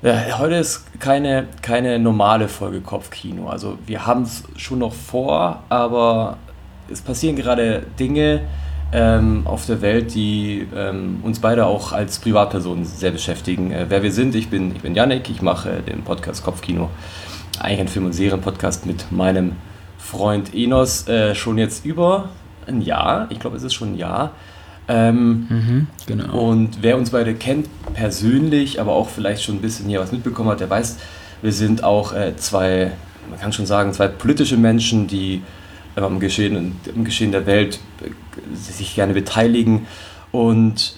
Ja, heute ist keine normale Folge Kopfkino. Also wir haben es schon noch vor, aber es passieren gerade Dinge auf der Welt, die uns beide auch als Privatpersonen sehr beschäftigen. Wer wir sind, ich bin Yannick, ich mache den Podcast Kopfkino. Eigentlich ein Film- und Serienpodcast mit meinem Freund Enos schon jetzt über ein Jahr. Ich glaube, es ist schon ein Jahr. Ähm, Mhm, genau. und wer uns beide kennt, persönlich, aber auch vielleicht schon ein bisschen hier was mitbekommen hat, der weiß, wir sind auch zwei, man kann schon sagen, zwei politische Menschen, die am Geschehen der Welt sich gerne beteiligen. Und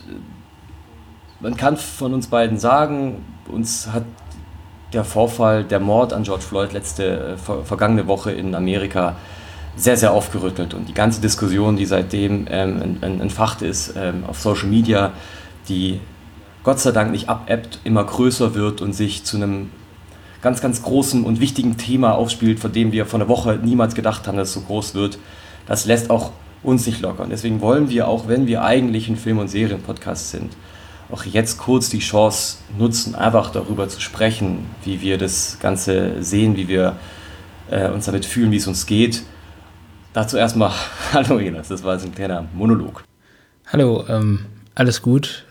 man kann von uns beiden sagen, uns hat der Vorfall, der Mord an George Floyd vergangene Woche in Amerika sehr, sehr aufgerüttelt. Und die ganze Diskussion, die seitdem entfacht ist auf Social Media, die Gott sei Dank nicht abebbt, immer größer wird und sich zu einem ganz, ganz großen und wichtigen Thema aufspielt, von dem wir vor einer Woche niemals gedacht haben, dass es so groß wird, das lässt auch uns nicht locker. Und deswegen wollen wir, auch wenn wir eigentlich ein Film- und Serienpodcast sind, auch jetzt kurz die Chance nutzen, einfach darüber zu sprechen, wie wir das Ganze sehen, wie wir uns damit fühlen, wie es uns geht. Dazu erstmal, hallo Elas, das war jetzt ein kleiner Monolog. Hallo, alles gut.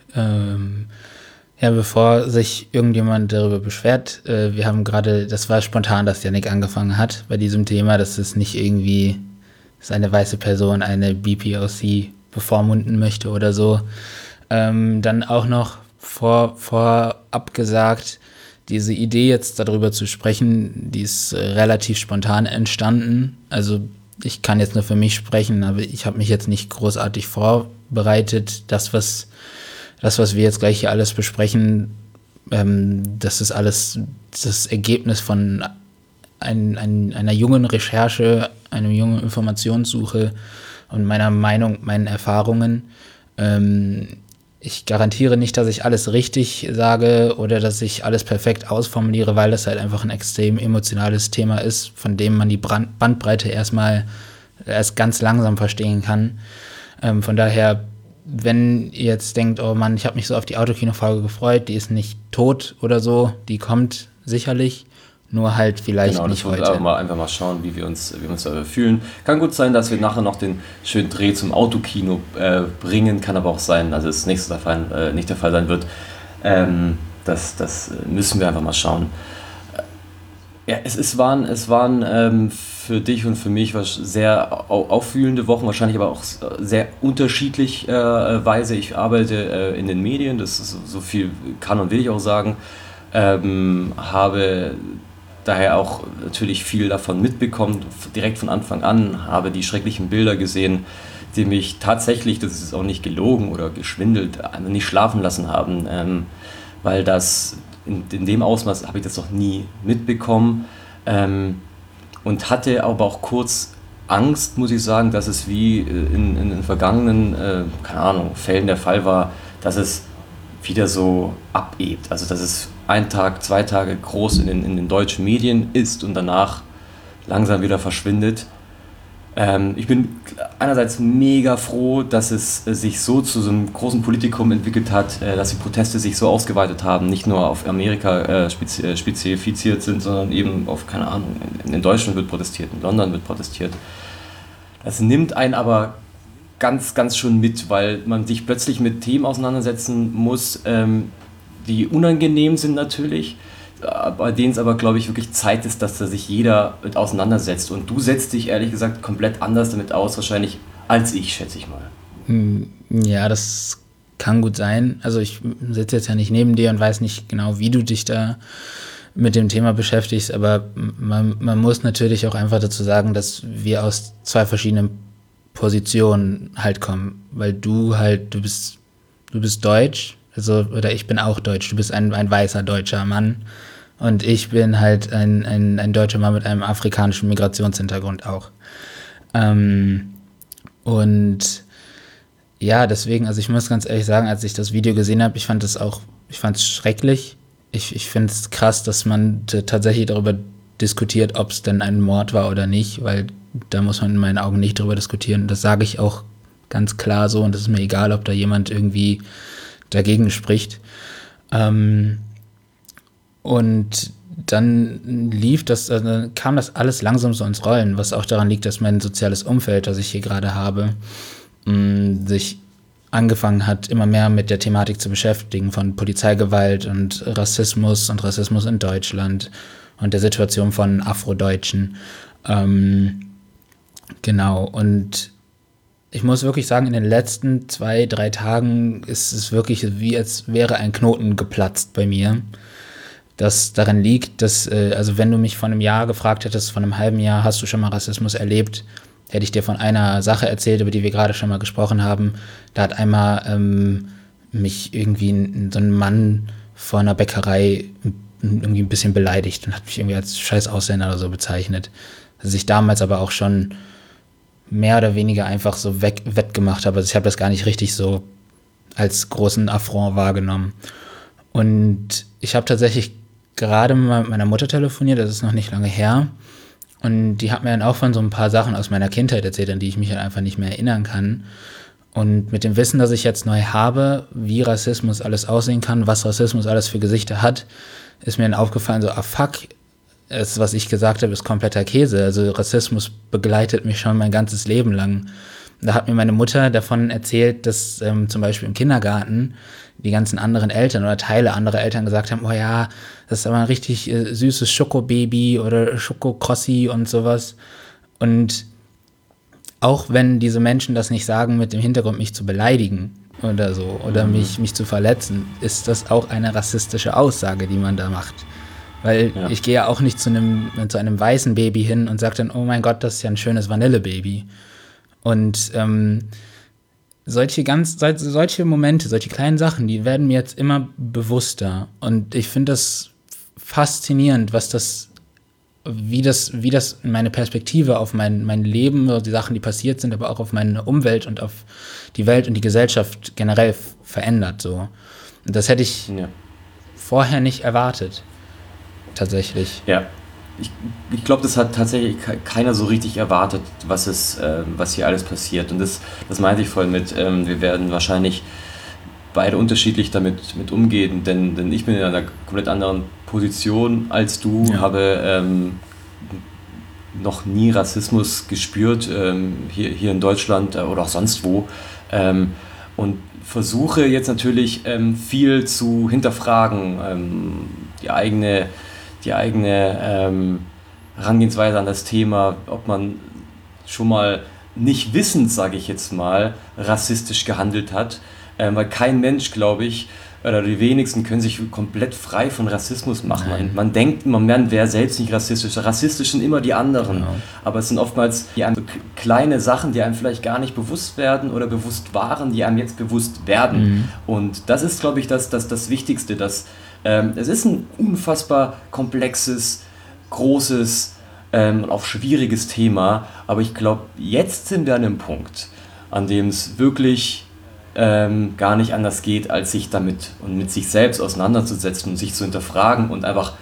Ja, bevor sich irgendjemand darüber beschwert, wir haben gerade, das war spontan, dass Yannick angefangen hat bei diesem Thema, dass es nicht irgendwie, dass eine weiße Person eine BPOC bevormunden möchte oder so. Dann auch noch vorab gesagt, diese Idee jetzt darüber zu sprechen, die ist relativ spontan entstanden. Also ich kann jetzt nur für mich sprechen, aber ich habe mich jetzt nicht großartig vorbereitet. Das, was wir jetzt gleich hier alles besprechen, das ist alles das Ergebnis von einer jungen Recherche, einer jungen Informationssuche und meiner Meinung, meinen Erfahrungen. Ich garantiere nicht, dass ich alles richtig sage oder dass ich alles perfekt ausformuliere, weil das halt einfach ein extrem emotionales Thema ist, von dem man die Bandbreite erst ganz langsam verstehen kann. Von daher, wenn ihr jetzt denkt, oh Mann, ich habe mich so auf die Autokino-Folge gefreut, die ist nicht tot oder so, die kommt sicherlich, nur halt vielleicht Genau, das nicht wollen wir heute. einfach mal schauen, wie wir uns fühlen. Kann gut sein, dass wir nachher noch den schönen Dreh zum Autokino bringen, kann aber auch sein, dass es nicht der Fall sein wird. Das müssen wir einfach mal schauen. Ja, es waren für dich und für mich sehr aufwühlende Wochen, wahrscheinlich aber auch sehr unterschiedlich Weise. Ich arbeite in den Medien, das ist so viel kann und will ich auch sagen. Habe daher auch natürlich viel davon mitbekommen, direkt von Anfang an, habe die schrecklichen Bilder gesehen, die mich tatsächlich, das ist auch nicht gelogen oder geschwindelt, nicht schlafen lassen haben, weil das in dem Ausmaß habe ich das noch nie mitbekommen und hatte aber auch kurz Angst, muss ich sagen, dass es wie in den vergangenen, keine Ahnung, Fällen der Fall war, dass es wieder so abebt. Also dass es ein Tag, 2 Tage groß in den deutschen Medien ist und danach langsam wieder verschwindet. Ich bin einerseits mega froh, dass es sich so zu so einem großen Politikum entwickelt hat, dass die Proteste sich so ausgeweitet haben, nicht nur auf Amerika spezifiziert sind, sondern eben auf, keine Ahnung, in Deutschland wird protestiert, in London wird protestiert. Das nimmt einen aber ganz, ganz schon mit, weil man sich plötzlich mit Themen auseinandersetzen muss, die unangenehm sind natürlich, bei denen es aber, glaube ich, wirklich Zeit ist, dass da sich jeder mit auseinandersetzt. Und du setzt dich ehrlich gesagt komplett anders damit aus, wahrscheinlich, als ich, schätze ich mal. Ja, das kann gut sein. Also ich sitze jetzt ja nicht neben dir und weiß nicht genau, wie du dich da mit dem Thema beschäftigst, aber man muss natürlich auch einfach dazu sagen, dass wir aus zwei verschiedenen Positionen halt kommen, weil du bist deutsch, also, oder ich bin auch deutsch, du bist ein weißer deutscher Mann und ich bin halt ein deutscher Mann mit einem afrikanischen Migrationshintergrund auch. Ähm, und ja, deswegen, also ich muss ganz ehrlich sagen, als ich das Video gesehen habe, ich fand es schrecklich. Ich finde es krass, dass man tatsächlich darüber diskutiert, ob es denn ein Mord war oder nicht, weil da muss man in meinen Augen nicht darüber diskutieren. Das sage ich auch ganz klar so und es ist mir egal, ob da jemand irgendwie dagegen spricht. Und Und dann kam das alles langsam so ins Rollen, was auch daran liegt, dass mein soziales Umfeld, das ich hier gerade habe, sich angefangen hat, immer mehr mit der Thematik zu beschäftigen von Polizeigewalt und Rassismus in Deutschland und der Situation von Afrodeutschen. Genau, und ich muss wirklich sagen, in den letzten 2-3 Tagen ist es wirklich wie als wäre ein Knoten geplatzt bei mir. Das daran liegt, dass, also wenn du mich vor einem Jahr gefragt hättest, vor einem halben Jahr, hast du schon mal Rassismus erlebt, hätte ich dir von einer Sache erzählt, über die wir gerade schon mal gesprochen haben. Da hat einmal mich irgendwie so ein Mann vor einer Bäckerei irgendwie ein bisschen beleidigt und hat mich irgendwie als scheiß Ausländer oder so bezeichnet. Dass ich damals aber auch schon mehr oder weniger einfach so wettgemacht habe. Also ich habe das gar nicht richtig so als großen Affront wahrgenommen. Und ich habe tatsächlich gerade mal mit meiner Mutter telefoniert, das ist noch nicht lange her. Und die hat mir dann auch von so ein paar Sachen aus meiner Kindheit erzählt, an die ich mich halt einfach nicht mehr erinnern kann. Und mit dem Wissen, das ich jetzt neu habe, wie Rassismus alles aussehen kann, was Rassismus alles für Gesichter hat, ist mir dann aufgefallen, so, fuck, das, was ich gesagt habe, ist kompletter Käse. Also Rassismus begleitet mich schon mein ganzes Leben lang. Da hat mir meine Mutter davon erzählt, dass zum Beispiel im Kindergarten die ganzen anderen Eltern oder Teile anderer Eltern gesagt haben, oh ja, das ist aber ein richtig süßes Schokobaby oder Schokokrossi und sowas. Und auch wenn diese Menschen das nicht sagen mit dem Hintergrund, mich zu beleidigen oder so, oder mich zu verletzen, ist das auch eine rassistische Aussage, die man da macht. Weil ich gehe ja auch nicht zu einem weißen Baby hin und sage dann, oh mein Gott, das ist ja ein schönes Vanillebaby. Und solche Momente, solche kleinen Sachen, die werden mir jetzt immer bewusster. Und ich finde das faszinierend, wie das meine Perspektive auf mein Leben, die Sachen, die passiert sind, aber auch auf meine Umwelt und auf die Welt und die Gesellschaft generell verändert. So. Und das hätte ich vorher nicht erwartet. Tatsächlich. Ja. Ich glaube, das hat tatsächlich keiner so richtig erwartet, was hier alles passiert. Und das meinte ich voll mit, wir werden wahrscheinlich beide unterschiedlich damit umgehen, denn ich bin in einer komplett anderen Position als du, habe noch nie Rassismus gespürt, hier in Deutschland oder auch sonst wo. Und versuche jetzt natürlich viel zu hinterfragen, die eigene Herangehensweise an das Thema, ob man schon mal nicht wissend, sage ich jetzt mal, rassistisch gehandelt hat, weil kein Mensch, glaube ich, oder die wenigsten können sich komplett frei von Rassismus machen. Man denkt, man wäre selbst nicht rassistisch. Rassistisch sind immer die anderen, genau. Aber es sind oftmals kleine Sachen, die einem vielleicht gar nicht bewusst werden oder bewusst waren, die einem jetzt bewusst werden. Und das ist, glaube ich, das Wichtigste, dass es ist ein unfassbar komplexes, großes und auch schwieriges Thema, aber ich glaube, jetzt sind wir an einem Punkt, an dem es wirklich gar nicht anders geht, als sich damit und mit sich selbst auseinanderzusetzen und sich zu hinterfragen und einfach,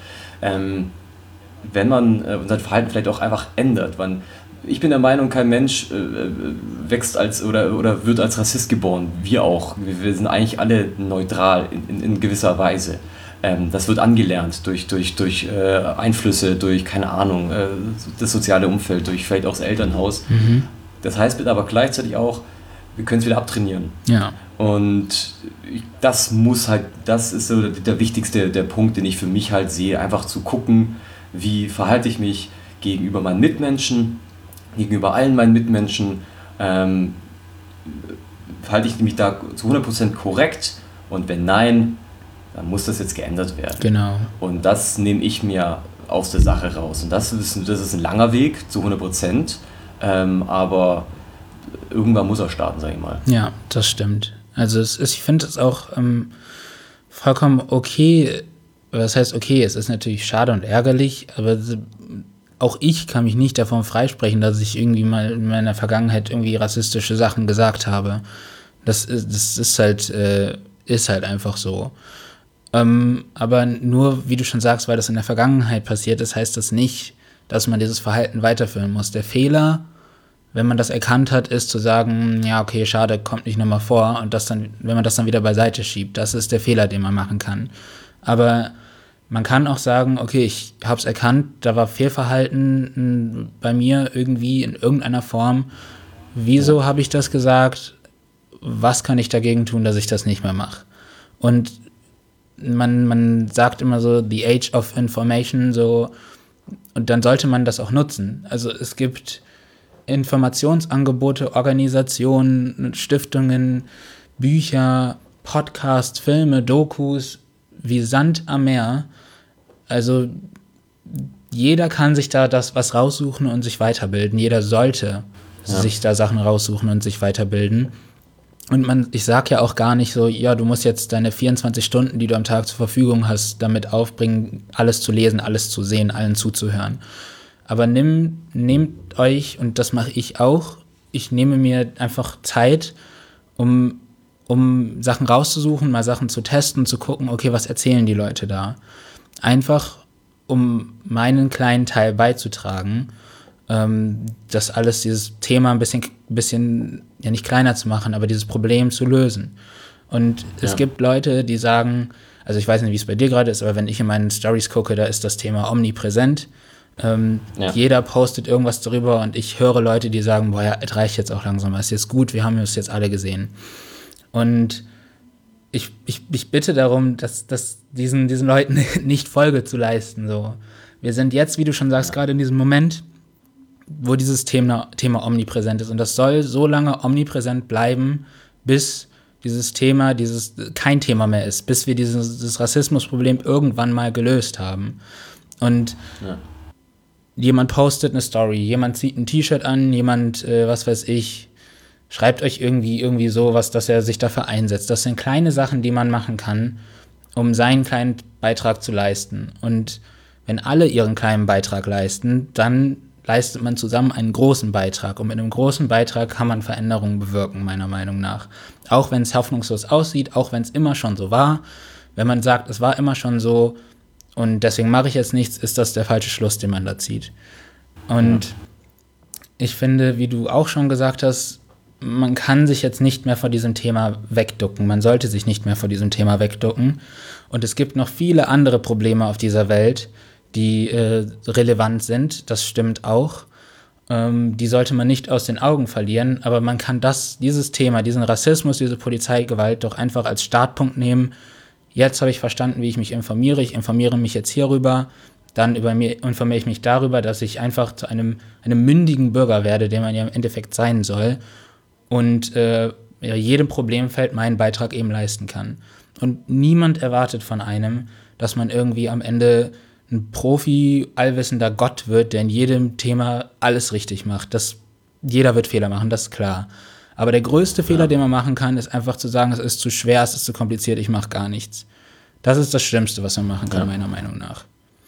wenn man sein Verhalten vielleicht auch einfach ändert. Ich bin der Meinung, kein Mensch wächst oder wird als Rassist geboren. Wir auch. Wir sind eigentlich alle neutral in gewisser Weise. Das wird angelernt durch Einflüsse, durch, keine Ahnung, das soziale Umfeld, durch vielleicht auch das Elternhaus. Das heißt aber gleichzeitig auch, wir können es wieder abtrainieren. Ja. Und das ist so der wichtigste der Punkt, den ich für mich halt sehe, einfach zu gucken, wie verhalte ich mich gegenüber meinen Mitmenschen, gegenüber allen meinen Mitmenschen, verhalte ich mich da zu 100% korrekt, und wenn nein, dann muss das jetzt geändert werden. Genau. Und das nehme ich mir aus der Sache raus. Und das ist ein langer Weg zu 100%, aber irgendwann muss er starten, sage ich mal. Ja, das stimmt. Also ich finde es auch vollkommen okay. Das heißt, okay, es ist natürlich schade und ärgerlich, aber auch ich kann mich nicht davon freisprechen, dass ich irgendwie mal in meiner Vergangenheit irgendwie rassistische Sachen gesagt habe. Das ist halt einfach so. Aber nur, wie du schon sagst, weil das in der Vergangenheit passiert ist, heißt das nicht, dass man dieses Verhalten weiterführen muss. Der Fehler, wenn man das erkannt hat, ist zu sagen, ja, okay, schade, kommt nicht nochmal vor, und wenn man das dann wieder beiseite schiebt, das ist der Fehler, den man machen kann. Aber man kann auch sagen, okay, ich habe es erkannt, da war Fehlverhalten bei mir irgendwie in irgendeiner Form. Wieso habe ich das gesagt? Was kann ich dagegen tun, dass ich das nicht mehr mache? Und man sagt immer so, the age of information, so, und dann sollte man das auch nutzen. Also es gibt Informationsangebote, Organisationen, Stiftungen, Bücher, Podcasts, Filme, Dokus, wie Sand am Meer. Also jeder kann sich da was raussuchen und sich weiterbilden. Jeder sollte sich da Sachen raussuchen und sich weiterbilden. Und ich sag ja auch gar nicht so, ja, du musst jetzt deine 24 Stunden, die du am Tag zur Verfügung hast, damit aufbringen, alles zu lesen, alles zu sehen, allen zuzuhören. Aber nehmt euch, und das mache ich auch, ich nehme mir einfach Zeit, um Sachen rauszusuchen, mal Sachen zu testen, zu gucken, okay, was erzählen die Leute da? Einfach, um meinen kleinen Teil beizutragen, das alles, dieses Thema ein bisschen, ja nicht kleiner zu machen, aber dieses Problem zu lösen. Und es gibt Leute, die sagen, also ich weiß nicht, wie es bei dir gerade ist, aber wenn ich in meinen Stories gucke, da ist das Thema omnipräsent. Jeder postet irgendwas darüber und ich höre Leute, die sagen, boah, ja, es reicht jetzt auch langsam, es ist jetzt gut, wir haben es jetzt alle gesehen. Und ich bitte darum, dass diesen Leuten nicht Folge zu leisten. So. Wir sind jetzt, wie du schon sagst, gerade in diesem Moment, wo dieses Thema omnipräsent ist. Und das soll so lange omnipräsent bleiben, bis dieses Thema kein Thema mehr ist, bis wir dieses Rassismusproblem irgendwann mal gelöst haben. Und jemand postet eine Story, jemand zieht ein T-Shirt an, jemand, was weiß ich, schreibt euch irgendwie sowas, dass er sich dafür einsetzt. Das sind kleine Sachen, die man machen kann, um seinen kleinen Beitrag zu leisten. Und wenn alle ihren kleinen Beitrag leisten, dann leistet man zusammen einen großen Beitrag. Und mit einem großen Beitrag kann man Veränderungen bewirken, meiner Meinung nach. Auch wenn es hoffnungslos aussieht, auch wenn es immer schon so war. Wenn man sagt, es war immer schon so und deswegen mache ich jetzt nichts, ist das der falsche Schluss, den man da zieht. Und ich finde, wie du auch schon gesagt hast, man kann sich jetzt nicht mehr vor diesem Thema wegducken. Man sollte sich nicht mehr vor diesem Thema wegducken. Und es gibt noch viele andere Probleme auf dieser Welt, die relevant sind. Das stimmt auch. Die sollte man nicht aus den Augen verlieren. Aber man kann dieses Thema, diesen Rassismus, diese Polizeigewalt doch einfach als Startpunkt nehmen. Jetzt habe ich verstanden, wie ich mich informiere. Ich informiere mich jetzt hierüber. Dann informiere ich mich darüber, dass ich einfach zu einem mündigen Bürger werde, der man ja im Endeffekt sein soll. Und jedem Problemfeld meinen Beitrag eben leisten kann. Und niemand erwartet von einem, dass man irgendwie am Ende ein Profi, allwissender Gott wird, der in jedem Thema alles richtig macht. Jeder wird Fehler machen, das ist klar. Aber der größte Fehler, den man machen kann, ist einfach zu sagen, es ist zu schwer, es ist zu kompliziert, ich mache gar nichts. Das ist das Schlimmste, was man machen kann, meiner Meinung nach.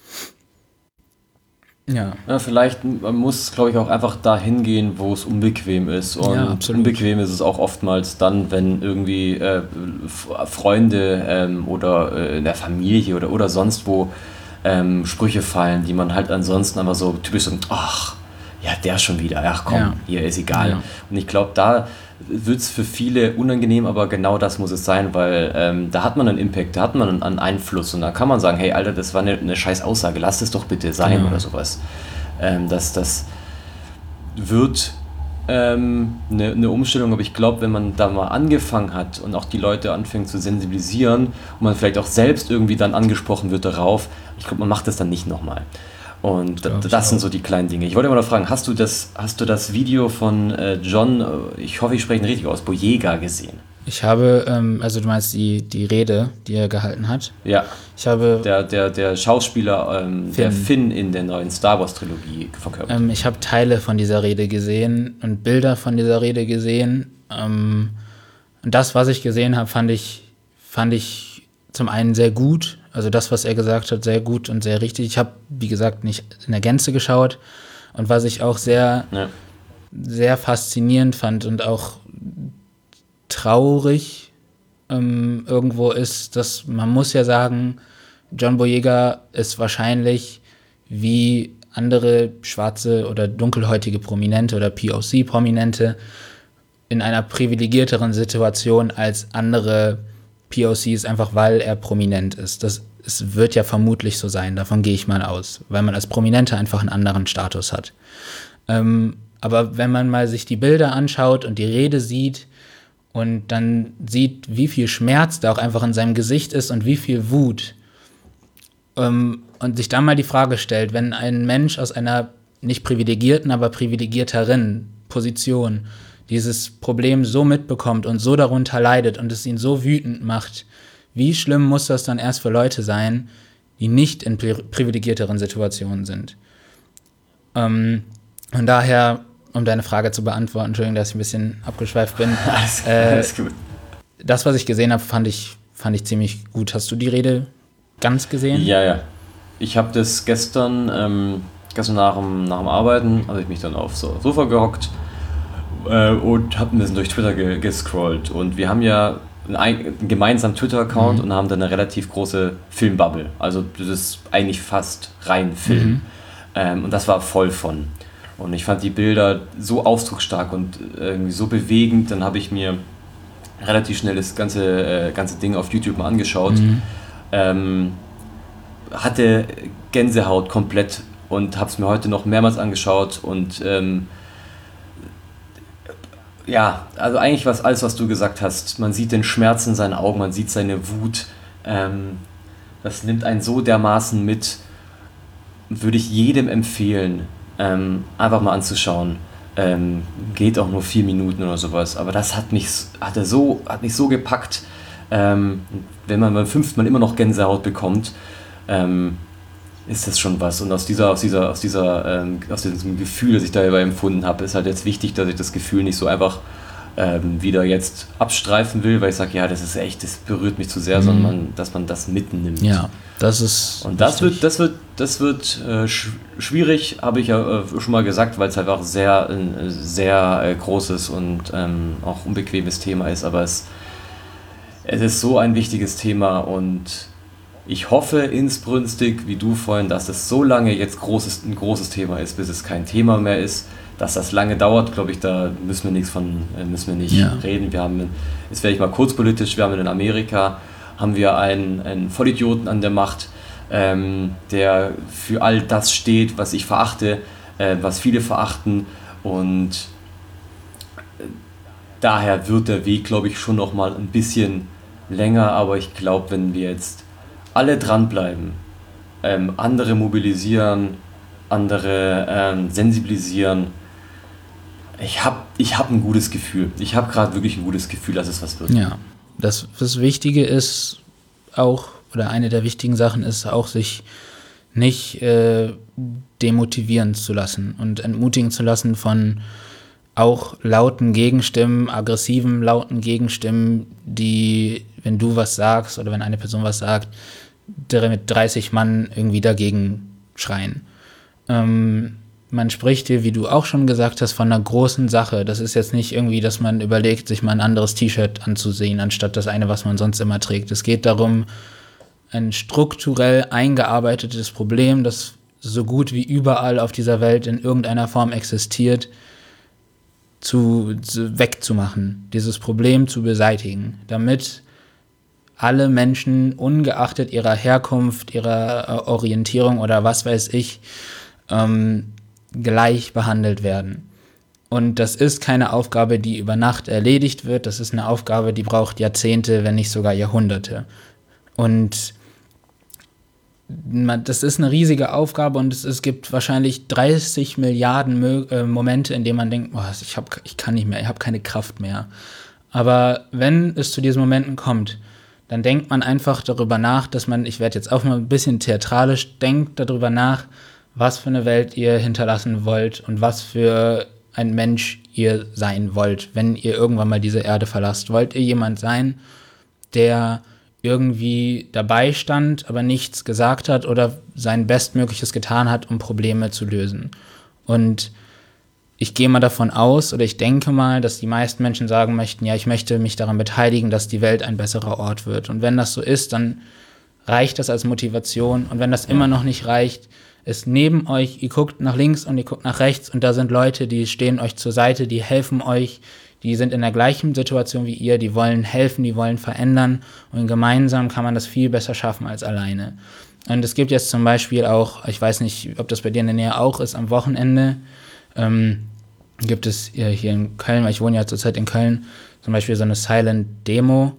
Ja, vielleicht muss es, glaube ich, auch einfach dahin gehen, wo es unbequem ist. Und unbequem ist es auch oftmals dann, wenn irgendwie Freunde oder in der Familie oder sonst wo Sprüche fallen, die man halt ansonsten einfach so typisch so, ach, ja, der schon wieder, ach komm, hier ist egal. Ja. Und ich glaube, da wird es für viele unangenehm, aber genau das muss es sein, weil da hat man einen Impact, da hat man einen Einfluss und da kann man sagen, hey Alter, das war eine scheiß Aussage, lass es doch bitte sein oder sowas. Das wird eine Umstellung, aber ich glaube, wenn man da mal angefangen hat und auch die Leute anfängt zu sensibilisieren und man vielleicht auch selbst irgendwie dann angesprochen wird darauf, ich glaube, man macht das dann nicht nochmal. Und das sind so die kleinen Dinge. Ich wollte mal noch fragen, hast du das Video von John, ich hoffe, ich spreche ihn richtig aus, Boyega gesehen? Ich habe, also du meinst die Rede, die er gehalten hat? Ja. Ich habe der Schauspieler, der Finn in der neuen Star Wars Trilogie verkörpert. Ich habe Teile von dieser Rede gesehen und Bilder von dieser Rede gesehen. Und das, was ich gesehen habe, fand ich zum einen sehr gut. Also das, was er gesagt hat, sehr gut und sehr richtig. Ich habe, wie gesagt, nicht in der Gänze geschaut. Und was ich auch sehr, sehr faszinierend fand und auch traurig irgendwo ist, dass man muss ja sagen, John Boyega ist wahrscheinlich wie andere schwarze oder dunkelhäutige Prominente oder POC-Prominente in einer privilegierteren Situation als andere POCs, einfach weil er prominent ist. Das es wird ja vermutlich so sein, davon gehe ich mal aus, weil man als Prominenter einfach einen anderen Status hat. Aber wenn man mal sich die Bilder anschaut und die Rede sieht und dann sieht, wie viel Schmerz da auch einfach in seinem Gesicht ist und wie viel Wut, und sich dann mal die Frage stellt, wenn ein Mensch aus einer nicht privilegierten, aber privilegierteren Position dieses Problem so mitbekommt und so darunter leidet und es ihn so wütend macht, wie schlimm muss das dann erst für Leute sein, die nicht in privilegierteren Situationen sind? Und daher, um deine Frage zu beantworten, Entschuldigung, dass ich ein bisschen abgeschweift bin. Alles gut. Das, was ich gesehen habe, fand ich ziemlich gut. Hast du die Rede ganz gesehen? Ja. Ich habe das gestern nach dem Arbeiten, habe ich mich dann aufs Sofa gehockt und habe ein bisschen durch Twitter gescrollt. Und wir haben ja einen gemeinsamen Twitter-Account und haben dann eine relativ große Filmbubble. Also das ist eigentlich fast rein Film. Und das war voll von. Und ich fand die Bilder so ausdrucksstark und irgendwie so bewegend. Dann habe ich mir relativ schnell das ganze Ding auf YouTube mal angeschaut. Hatte Gänsehaut komplett und habe es mir heute noch mehrmals angeschaut. Und ja, also eigentlich alles, was du gesagt hast. Man sieht den Schmerz in seinen Augen, man sieht seine Wut. Das nimmt einen so dermaßen mit. Würde ich jedem empfehlen, einfach mal anzuschauen. Geht auch nur 4 Minuten oder sowas. Aber das hat mich so gepackt. Wenn man beim 5. Mal immer noch Gänsehaut bekommt, ist das schon was. Und aus diesem Gefühl, das ich dabei empfunden habe, ist halt jetzt wichtig, dass ich das Gefühl nicht so einfach wieder jetzt abstreifen will, weil ich sage, ja, das ist echt, das berührt mich zu sehr, sondern dass man das mitnimmt. Ja, das ist. Und das wird schwierig, habe ich ja schon mal gesagt, weil es einfach ein sehr großes und auch unbequemes Thema ist, aber es ist so ein wichtiges Thema und ich hoffe inbrünstig, wie du vorhin, dass es so lange jetzt ein großes Thema ist, bis es kein Thema mehr ist. Dass das lange dauert, glaube ich, da müssen wir nicht reden. Jetzt werde ich mal kurz politisch, wir haben in Amerika einen Vollidioten an der Macht, der für all das steht, was ich verachte, was viele verachten, und daher wird der Weg, glaube ich, schon noch mal ein bisschen länger, aber ich glaube, wenn wir jetzt alle dranbleiben, andere mobilisieren, andere sensibilisieren, ich hab ein gutes Gefühl. Ich habe gerade wirklich ein gutes Gefühl, dass es was wird. Ja, das Wichtige ist auch, oder eine der wichtigen Sachen ist auch, sich nicht demotivieren zu lassen und entmutigen zu lassen von auch lauten Gegenstimmen, aggressiven lauten Gegenstimmen, die, wenn du was sagst oder wenn eine Person was sagt, mit 30 Mann irgendwie dagegen schreien. Man spricht hier, wie du auch schon gesagt hast, von einer großen Sache. Das ist jetzt nicht irgendwie, dass man überlegt, sich mal ein anderes T-Shirt anzusehen, anstatt das eine, was man sonst immer trägt. Es geht darum, ein strukturell eingearbeitetes Problem, das so gut wie überall auf dieser Welt in irgendeiner Form existiert, wegzumachen, dieses Problem zu beseitigen, damit alle Menschen, ungeachtet ihrer Herkunft, ihrer Orientierung oder was weiß ich, gleich behandelt werden. Und das ist keine Aufgabe, die über Nacht erledigt wird. Das ist eine Aufgabe, die braucht Jahrzehnte, wenn nicht sogar Jahrhunderte. Und das ist eine riesige Aufgabe und es gibt wahrscheinlich 30 Milliarden Momente, in denen man denkt, ich kann nicht mehr, ich habe keine Kraft mehr. Aber wenn es zu diesen Momenten kommt, dann denkt man einfach darüber nach, ich werde jetzt auch mal ein bisschen theatralisch, denkt darüber nach, was für eine Welt ihr hinterlassen wollt und was für ein Mensch ihr sein wollt, wenn ihr irgendwann mal diese Erde verlasst. Wollt ihr jemand sein, der irgendwie dabei stand, aber nichts gesagt hat oder sein Bestmögliches getan hat, um Probleme zu lösen? Und ich gehe mal davon aus, oder ich denke mal, dass die meisten Menschen sagen möchten, ja, ich möchte mich daran beteiligen, dass die Welt ein besserer Ort wird. Und wenn das so ist, dann reicht das als Motivation. Und wenn das immer noch nicht reicht, ist neben euch, ihr guckt nach links und ihr guckt nach rechts und da sind Leute, die stehen euch zur Seite, die helfen euch, die sind in der gleichen Situation wie ihr, die wollen helfen, die wollen verändern und gemeinsam kann man das viel besser schaffen als alleine. Und es gibt jetzt zum Beispiel auch, ich weiß nicht, ob das bei dir in der Nähe auch ist, am Wochenende gibt es hier in Köln, weil ich wohne ja zurzeit in Köln, zum Beispiel so eine Silent Demo.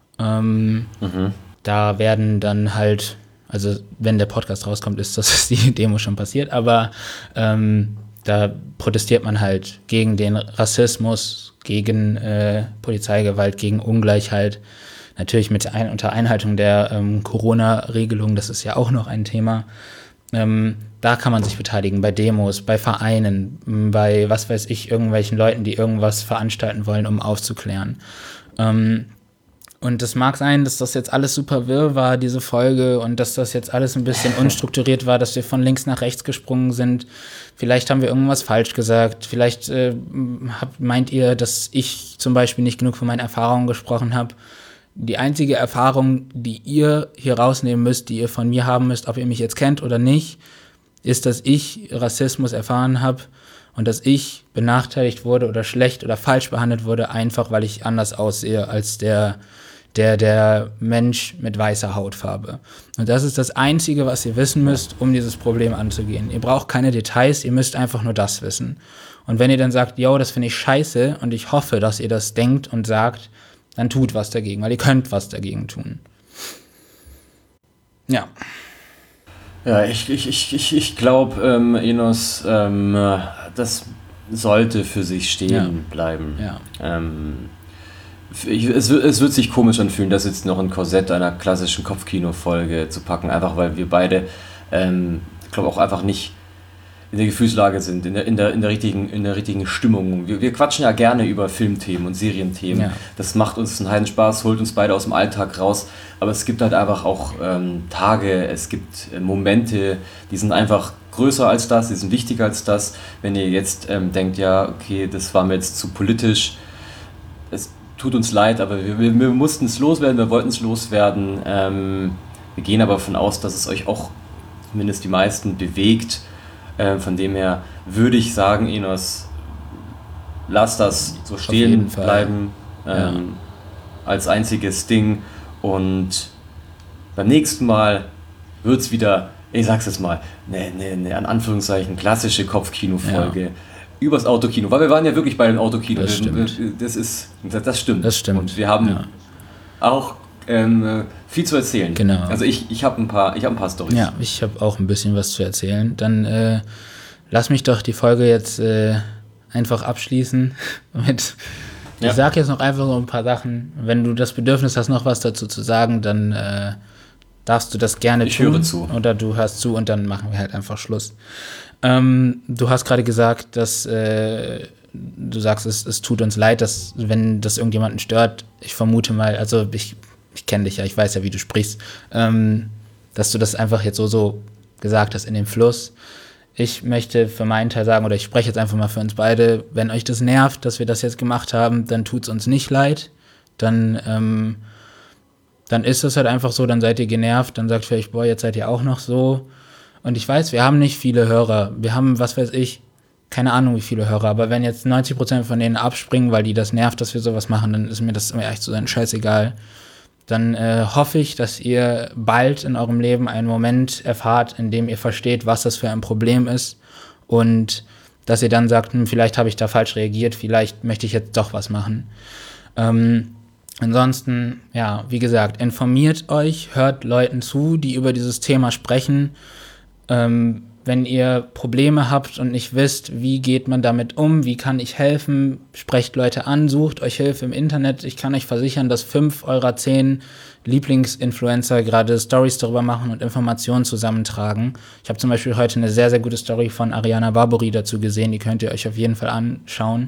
Da werden dann halt, also wenn der Podcast rauskommt, ist die Demo schon passiert, aber da protestiert man halt gegen den Rassismus, gegen Polizeigewalt, gegen Ungleichheit. Natürlich unter Einhaltung der Corona-Regelung, das ist ja auch noch ein Thema. Da kann man sich beteiligen, bei Demos, bei Vereinen, bei, was weiß ich, irgendwelchen Leuten, die irgendwas veranstalten wollen, um aufzuklären. Und es mag sein, dass das jetzt alles super wirr war, diese Folge, und dass das jetzt alles ein bisschen unstrukturiert war, dass wir von links nach rechts gesprungen sind. Vielleicht haben wir irgendwas falsch gesagt. Vielleicht meint ihr, dass ich zum Beispiel nicht genug von meinen Erfahrungen gesprochen habe. Die einzige Erfahrung, die ihr hier rausnehmen müsst, die ihr von mir haben müsst, ob ihr mich jetzt kennt oder nicht, ist, dass ich Rassismus erfahren habe und dass ich benachteiligt wurde oder schlecht oder falsch behandelt wurde, einfach weil ich anders aussehe als der Mensch mit weißer Hautfarbe. Und das ist das Einzige, was ihr wissen müsst, um dieses Problem anzugehen. Ihr braucht keine Details, ihr müsst einfach nur das wissen. Und wenn ihr dann sagt, yo, das finde ich scheiße, und ich hoffe, dass ihr das denkt und sagt, dann tut was dagegen, weil ihr könnt was dagegen tun. Ja. Ja, ich glaube, Enos, das sollte für sich stehen bleiben. Ja. Es wird sich komisch anfühlen, das jetzt noch ein Korsett einer klassischen Kopfkino-Folge zu packen, einfach weil wir beide, glaube auch einfach nicht in der Gefühlslage sind, in der richtigen Stimmung. Wir quatschen ja gerne über Filmthemen und Serienthemen. Ja. Das macht uns einen heiden Spaß, holt uns beide aus dem Alltag raus. Aber es gibt halt einfach auch Tage, es gibt Momente, die sind einfach größer als das, die sind wichtiger als das. Wenn ihr jetzt denkt, ja, okay, das war mir jetzt zu politisch, es tut uns leid, aber wir mussten es loswerden, wir wollten es loswerden. Wir gehen aber davon aus, dass es euch auch, zumindest die meisten, bewegt. Von dem her würde ich sagen, Enos, lass das so stehen bleiben, als einziges Ding, und beim nächsten Mal wird es wieder, ich sag's jetzt mal, eine an Anführungszeichen klassische Kopfkino-Folge übers Autokino, weil wir waren ja wirklich bei dem Autokino. Das stimmt. Das stimmt. Und wir haben auch viel zu erzählen. Genau. Also ich habe ein paar Storys. Ja, ich habe auch ein bisschen was zu erzählen. Dann lass mich doch die Folge jetzt einfach abschließen mit. Ich sage jetzt noch einfach so ein paar Sachen. Wenn du das Bedürfnis hast, noch was dazu zu sagen, dann darfst du das gerne tun. Ich höre zu. Oder du hörst zu und dann machen wir halt einfach Schluss. Du hast gerade gesagt, dass du sagst, es tut uns leid, dass, wenn das irgendjemanden stört, ich vermute mal, also ich kenne dich ja, ich weiß ja, wie du sprichst, dass du das einfach jetzt so gesagt hast in dem Fluss. Ich möchte für meinen Teil sagen, oder ich spreche jetzt einfach mal für uns beide, wenn euch das nervt, dass wir das jetzt gemacht haben, dann tut's uns nicht leid. Dann ist das halt einfach so, dann seid ihr genervt, dann sagt vielleicht, boah, jetzt seid ihr auch noch so. Und ich weiß, wir haben nicht viele Hörer. Wir haben, was weiß ich, keine Ahnung, wie viele Hörer. Aber wenn jetzt 90% von denen abspringen, weil die das nervt, dass wir sowas machen, dann ist mir das, um ehrlich zu sein, scheißegal. Dann hoffe ich, dass ihr bald in eurem Leben einen Moment erfahrt, in dem ihr versteht, was das für ein Problem ist, und dass ihr dann sagt, vielleicht habe ich da falsch reagiert, vielleicht möchte ich jetzt doch was machen. Ansonsten, ja, wie gesagt, informiert euch, hört Leuten zu, die über dieses Thema sprechen. Wenn ihr Probleme habt und nicht wisst, wie geht man damit um, wie kann ich helfen, sprecht Leute an, sucht euch Hilfe im Internet. Ich kann euch versichern, dass 5 eurer 10 Lieblingsinfluencer gerade Stories darüber machen und Informationen zusammentragen. Ich habe zum Beispiel heute eine sehr, sehr gute Story von Ariana Barbori dazu gesehen, die könnt ihr euch auf jeden Fall anschauen.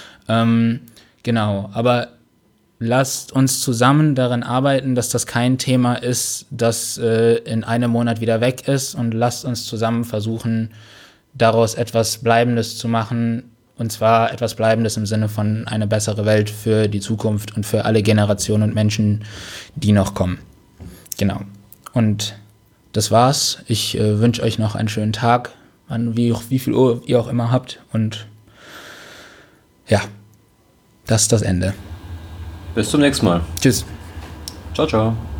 Genau, aber lasst uns zusammen daran arbeiten, dass das kein Thema ist, das in einem Monat wieder weg ist, und lasst uns zusammen versuchen, daraus etwas Bleibendes zu machen, und zwar etwas Bleibendes im Sinne von eine bessere Welt für die Zukunft und für alle Generationen und Menschen, die noch kommen. Genau. Und das war's. Ich wünsche euch noch einen schönen Tag, wie viel Uhr ihr auch immer habt, und ja, Das ist das Ende. Bis zum nächsten Mal. Tschüss. Ciao, ciao.